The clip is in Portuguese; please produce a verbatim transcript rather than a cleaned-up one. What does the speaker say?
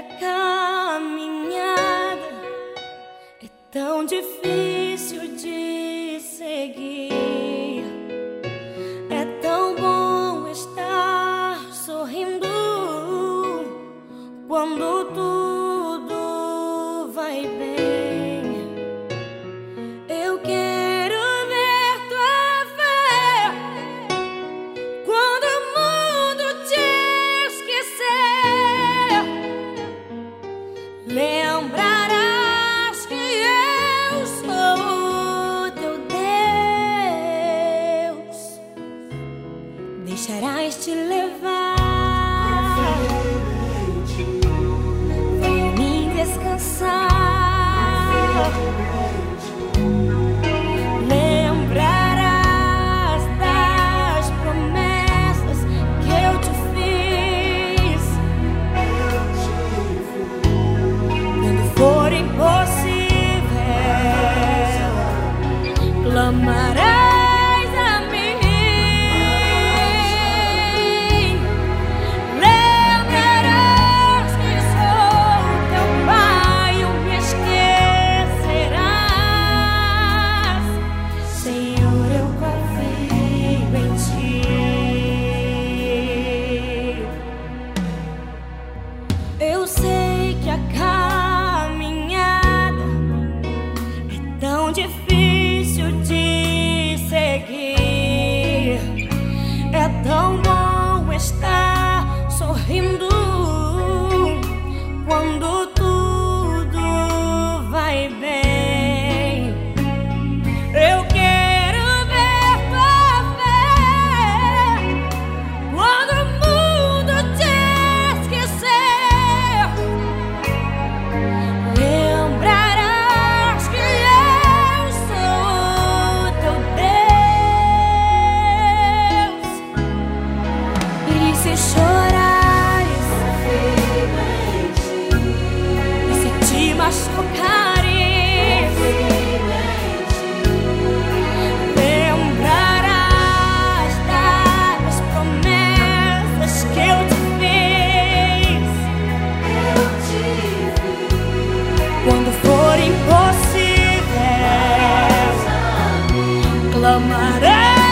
caminhada é tão difícil de seguir. É tão bom estar sorrindo quando tudo vai bem. Eu quero ver tua fé quando o mundo te esquecer. Lembrarás que eu sou o teu Deus. Deixarás te levar, vem em mim descansar. Lembrarás das promessas que eu te fiz. Quando for impossível, clamarás a mim. Lembrarás que sou teu Pai, não me esquecerás. Senhor, eu confio em ti. Eu sei que a caminhada é tão difícil de seguir. É tão bom estar sorrindo quando tudo vai bem. Eu quero ver tua fé quando o mundo te esquecer. Lembrarás que eu sou o teu Deus. E se chorares, e se te machucares, lembrarás das promessas que eu te fiz. Quando for impossível, clamarás.